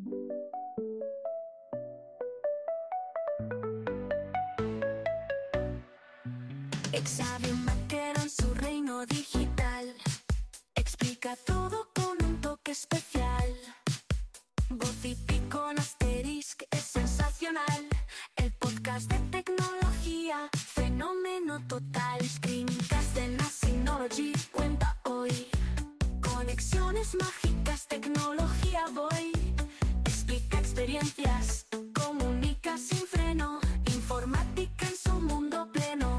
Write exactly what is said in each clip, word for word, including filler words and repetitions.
Xavier Maquero en su reino digital explica todo con un toque especial. Voz y pico con Asterisk es sensacional. El podcast de tecnología, fenómeno total. Screencast de Nasynology cuenta hoy. Conexiones mágicas, tecnología voy. Explica experiencias, comunica sin freno. Informática en su mundo pleno.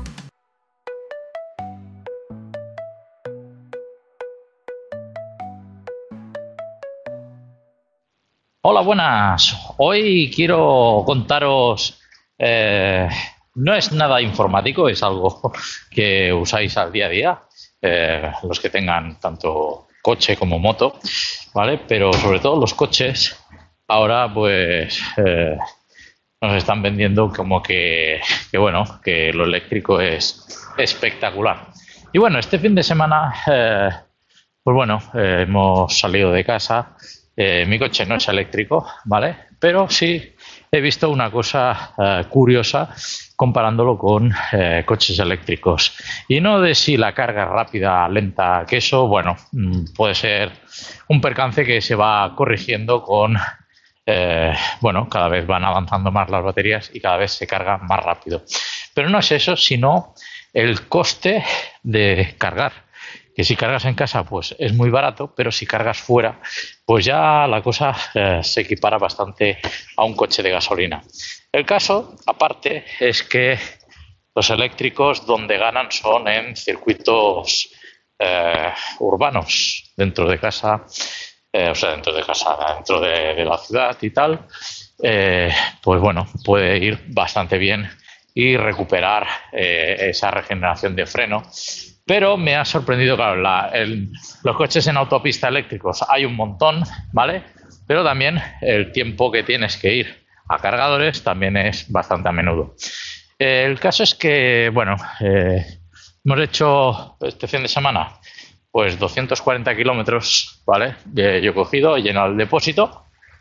Hola, buenas. Hoy quiero contaros, eh, no es nada informático, es algo que usáis al día a día, eh, los que tengan tanto coche como moto, ¿vale? Pero sobre todo los coches, ahora pues eh, nos están vendiendo como que, que, bueno, que lo eléctrico es espectacular. Y bueno, este fin de semana, eh, pues bueno, eh, hemos salido de casa. Eh, mi coche no es eléctrico, ¿vale? Pero sí he visto una cosa eh, curiosa comparándolo con eh, coches eléctricos. Y no de si la carga es rápida, lenta, que eso, bueno, puede ser un percance que se va corrigiendo con, eh, bueno, cada vez van avanzando más las baterías y cada vez se cargan más rápido. Pero no es eso, sino el coste de cargar. Que si cargas en casa pues es muy barato, pero si cargas fuera pues ya la cosa eh, se equipara bastante a un coche de gasolina. El caso, aparte, es que los eléctricos donde ganan son en circuitos eh, urbanos, dentro de casa, eh, o sea, dentro de casa, dentro de, de la ciudad y tal, eh, pues bueno, puede ir bastante bien y recuperar eh, esa regeneración de freno. Pero me ha sorprendido, claro, la, el, los coches en autopista eléctricos hay un montón, ¿vale? Pero también el tiempo que tienes que ir a cargadores también es bastante a menudo. Eh, el caso es que, bueno, eh, hemos hecho este fin de semana pues doscientos cuarenta kilómetros, ¿vale? Eh, yo he cogido, he llenado el depósito,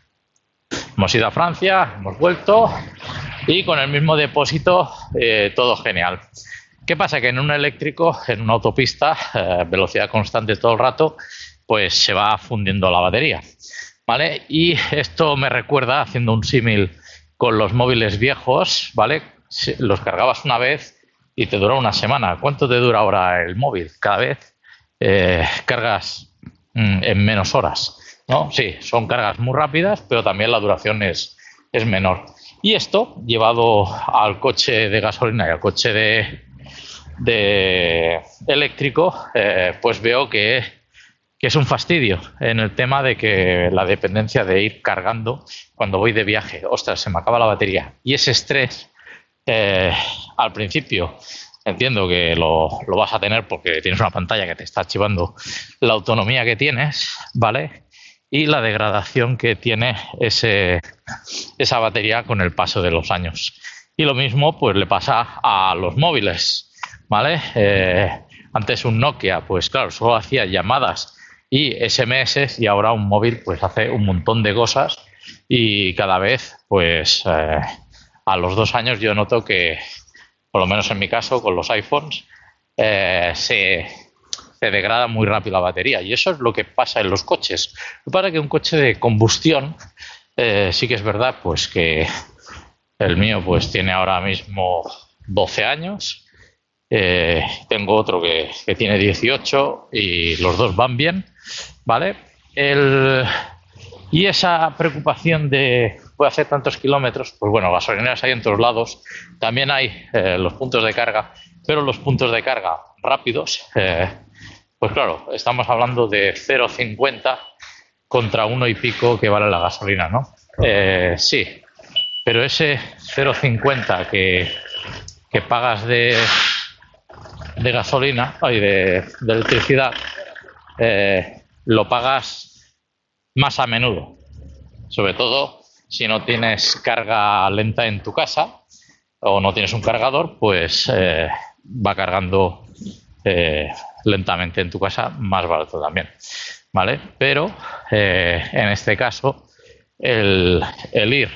hemos ido a Francia, hemos vuelto y con el mismo depósito eh, todo genial. ¿Qué pasa? Que en un eléctrico, en una autopista, eh, velocidad constante todo el rato, pues se va fundiendo la batería, ¿vale? Y esto me recuerda, haciendo un símil con los móviles viejos, ¿vale? Los cargabas una vez y te dura una semana. ¿Cuánto te dura ahora el móvil? Cada vez eh, cargas mm, en menos horas, ¿no? Sí, son cargas muy rápidas, pero también la duración es, es menor. Y esto, llevado al coche de gasolina y al coche de de eléctrico, eh, pues veo que, que es un fastidio en el tema de que la dependencia de ir cargando cuando voy de viaje, ostras, se me acaba la batería, y ese estrés eh, al principio entiendo que lo, lo vas a tener porque tienes una pantalla que te está archivando la autonomía que tienes, ¿vale? Y la degradación que tiene ese, esa batería con el paso de los años. Y lo mismo pues le pasa a los móviles, ¿vale? Eh, antes un Nokia, pues claro, solo hacía llamadas y ese eme ese, y ahora un móvil pues hace un montón de cosas y cada vez, pues eh, a los dos años yo noto que, por lo menos en mi caso, con los iPhones, eh, se, se degrada muy rápido la batería y eso es lo que pasa en los coches. Lo que pasa es que un coche de combustión, eh, sí que es verdad, pues que el mío pues tiene ahora mismo doce años. Eh, tengo otro que, que tiene dieciocho y los dos van bien, ¿vale? El, y esa preocupación de voy a hacer tantos kilómetros, pues bueno, gasolineras hay en todos lados, también hay eh, los puntos de carga, pero los puntos de carga rápidos, eh, pues claro, estamos hablando de cero coma cincuenta contra uno y pico que vale la gasolina, ¿no? Eh, sí, pero ese cero coma cincuenta que, que pagas de de gasolina y de, de electricidad, eh, lo pagas más a menudo, sobre todo si no tienes carga lenta en tu casa o no tienes un cargador, pues eh, va cargando eh, lentamente en tu casa, más barato también, ¿vale? Pero eh, en este caso el, el ir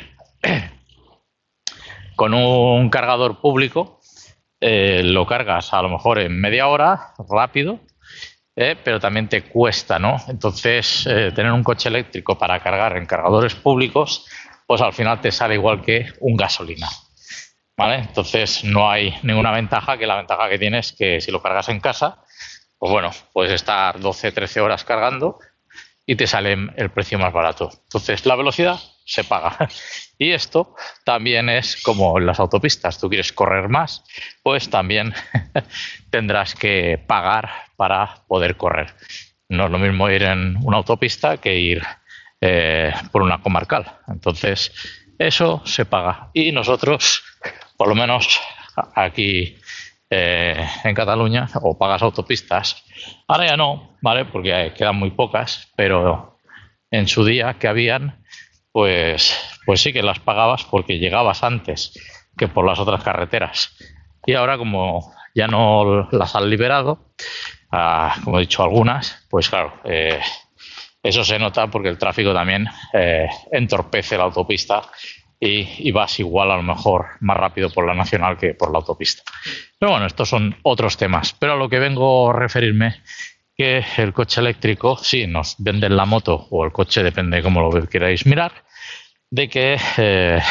con un cargador público, eh, lo cargas a lo mejor en media hora, rápido, eh, pero también te cuesta, ¿no? Entonces, eh, tener un coche eléctrico para cargar en cargadores públicos, pues al final te sale igual que un gasolina, ¿vale? Entonces, no hay ninguna ventaja, que la ventaja que tienes es que si lo cargas en casa, pues bueno, puedes estar doce, trece horas cargando y te sale el precio más barato. Entonces, la velocidad se paga. Y esto también es como en las autopistas. Tú quieres correr más, pues también tendrás que pagar para poder correr. No es lo mismo ir en una autopista que ir eh, por una comarcal. Entonces, eso se paga. Y nosotros, por lo menos aquí eh, en Cataluña, o pagas autopistas. Ahora ya no, ¿vale? Porque quedan muy pocas, pero en su día que habían, pues, pues sí que las pagabas porque llegabas antes que por las otras carreteras. Y ahora, como ya no las han liberado, ah, como he dicho algunas, pues claro, eh, eso se nota porque el tráfico también eh, entorpece la autopista y, y vas igual a lo mejor más rápido por la nacional que por la autopista. Pero bueno, estos son otros temas. Pero a lo que vengo a referirme, que el coche eléctrico, sí, nos venden la moto o el coche, depende de cómo lo queráis mirar, de que, eh,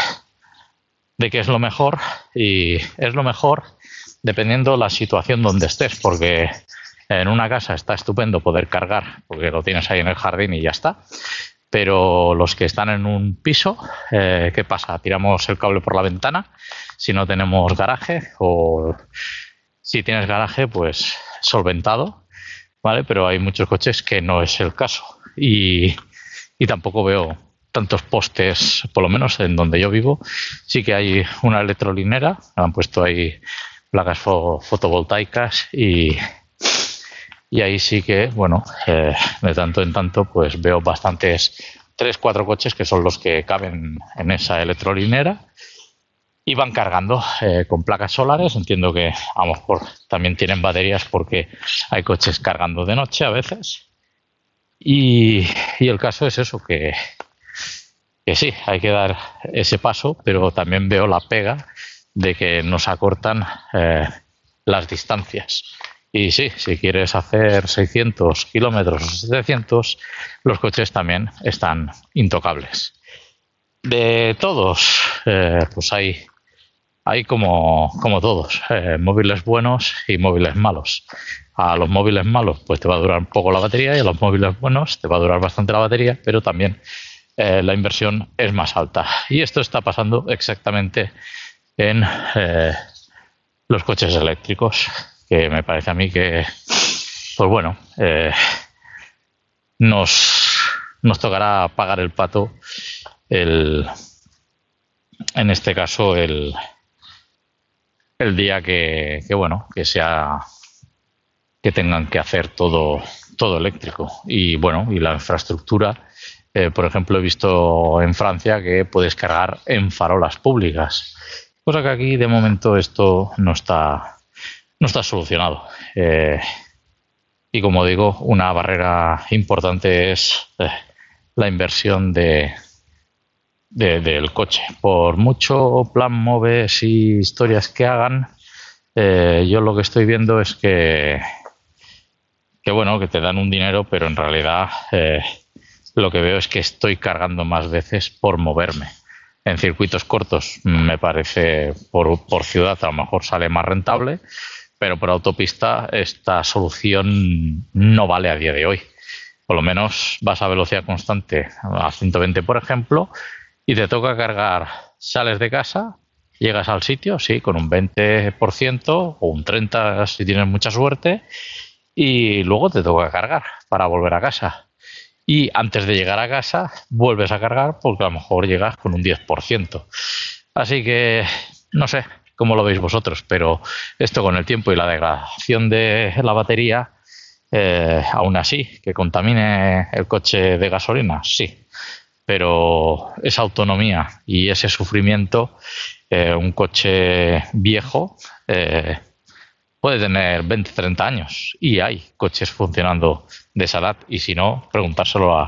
de que es lo mejor, y es lo mejor dependiendo la situación donde estés, porque en una casa está estupendo poder cargar porque lo tienes ahí en el jardín y ya está, pero los que están en un piso, eh, ¿qué pasa? Tiramos el cable por la ventana si no tenemos garaje, o si tienes garaje, pues solventado, ¿vale? Pero hay muchos coches que no es el caso, y, y tampoco veo tantos postes, por lo menos en donde yo vivo. Sí que hay una electrolinera, han puesto ahí placas fo fotovoltaicas y, y ahí sí que, bueno, eh, de tanto en tanto pues veo bastantes, tres, cuatro coches que son los que caben en esa electrolinera y van cargando eh, con placas solares. Entiendo que a lo mejor también tienen baterías porque hay coches cargando de noche a veces. Y, y el caso es eso, que, que sí, hay que dar ese paso, pero también veo la pega de que nos acortan eh, las distancias. Y sí, si quieres hacer seiscientos kilómetros o setecientos, los coches también están intocables. De todos, eh, pues hay, hay como, como todos, eh, móviles buenos y móviles malos. A los móviles malos pues te va a durar un poco la batería, y a los móviles buenos te va a durar bastante la batería, pero también eh, la inversión es más alta. Y esto está pasando exactamente en eh, los coches eléctricos, que me parece a mí que, pues bueno, eh, nos, nos tocará pagar el pato, el, en este caso, el, el día que, que, bueno, que sea, que tengan que hacer todo, todo eléctrico. Y bueno, y la infraestructura, eh, por ejemplo, he visto en Francia que puedes cargar en farolas públicas, cosa que aquí de momento esto no está, no está solucionado. Eh, y como digo, una barrera importante es eh, la inversión de, de, del coche. Por mucho plan MOVES y historias que hagan, eh, yo lo que estoy viendo es que, que bueno, que te dan un dinero, pero en realidad eh, lo que veo es que estoy cargando más veces por moverme. En circuitos cortos me parece, por, por ciudad a lo mejor sale más rentable, pero por autopista esta solución no vale a día de hoy. Por lo menos vas a velocidad constante, a ciento veinte por ejemplo, y te toca cargar, sales de casa, llegas al sitio, sí, con un veinte por ciento o un treinta por ciento si tienes mucha suerte, y luego te toca cargar para volver a casa. Y antes de llegar a casa vuelves a cargar porque a lo mejor llegas con un diez por ciento. Así que no sé cómo lo veis vosotros, pero esto con el tiempo y la degradación de la batería, eh, aún así, que contamine el coche de gasolina, sí. Pero esa autonomía y ese sufrimiento, eh, un coche viejo eh, puede tener veinte, treinta años y hay coches funcionando de esa edad, y si no, preguntárselo a,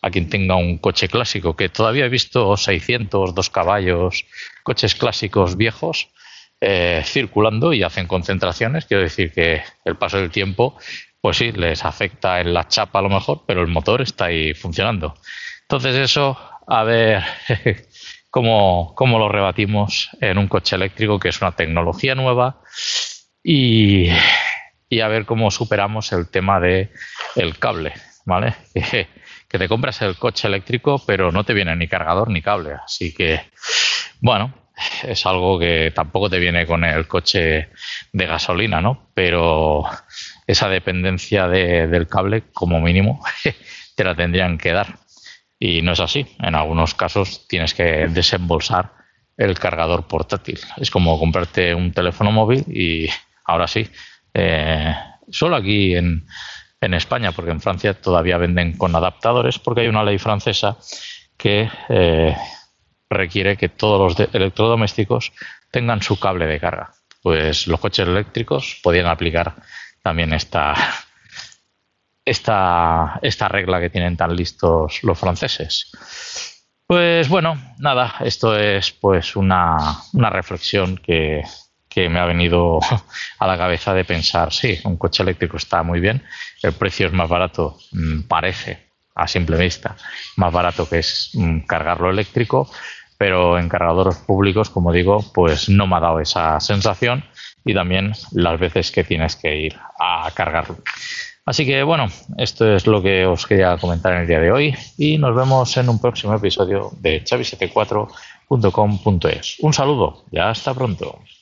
a quien tenga un coche clásico, que todavía he visto seiscientos, dos caballos, coches clásicos viejos eh, circulando y hacen concentraciones. Quiero decir que el paso del tiempo, pues sí, les afecta en la chapa a lo mejor, pero el motor está ahí funcionando. Entonces eso, a ver cómo, cómo lo rebatimos en un coche eléctrico, que es una tecnología nueva, y, y a ver cómo superamos el tema de el cable, ¿vale? Que, que te compras el coche eléctrico, pero no te viene ni cargador ni cable. Así que, bueno, es algo que tampoco te viene con el coche de gasolina, ¿no? Pero esa dependencia de, del cable, como mínimo, te la tendrían que dar. Y no es así. En algunos casos tienes que desembolsar el cargador portátil. Es como comprarte un teléfono móvil y ahora sí, eh, solo aquí en, en España, porque en Francia todavía venden con adaptadores, porque hay una ley francesa que eh, requiere que todos los de- electrodomésticos tengan su cable de carga. Pues los coches eléctricos podían aplicar también esta esta, esta regla que tienen tan listos los franceses. Pues bueno, nada, esto es pues una, una reflexión que, que me ha venido a la cabeza de pensar, sí, un coche eléctrico está muy bien, el precio es más barato, mmm, parece a simple vista, más barato que es mmm, cargarlo eléctrico, pero en cargadores públicos, como digo, pues no me ha dado esa sensación, y también las veces que tienes que ir a cargarlo. Así que bueno, esto es lo que os quería comentar en el día de hoy y nos vemos en un próximo episodio de Xavi setenta y cuatro punto com punto es. Un saludo y hasta pronto.